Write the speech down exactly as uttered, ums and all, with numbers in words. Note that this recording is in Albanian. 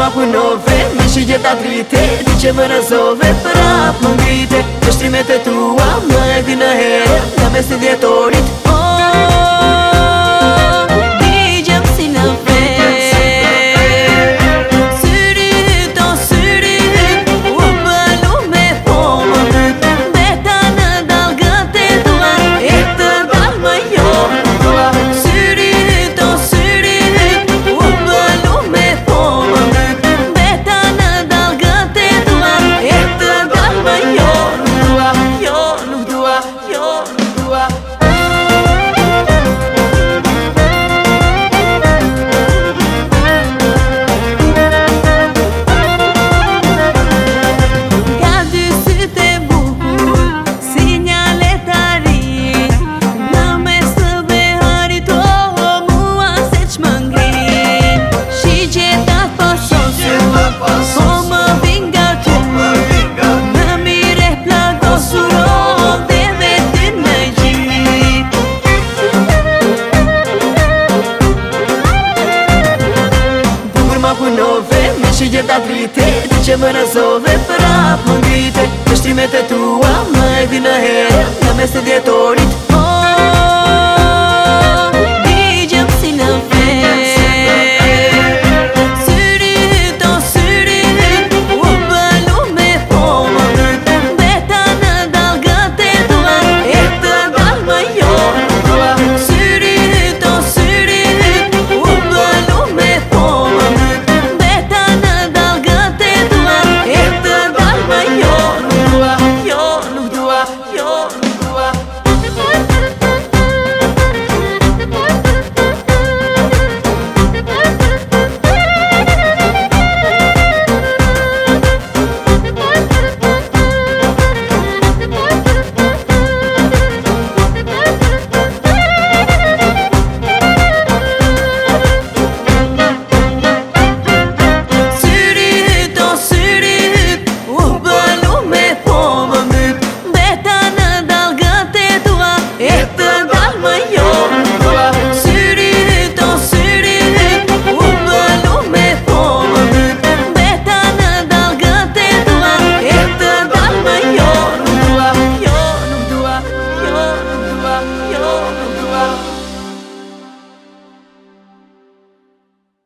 ma punove, mi shi gjeta drite Ti që më rëzove, prap më ngrite Të shtrimet e tua, më e di në herë Nga mes të djetorit Mi shi gjeta drite Ti që më rëzove prap më ngrite Të shtrimet e tua më e di në herë Nga mes të djetorit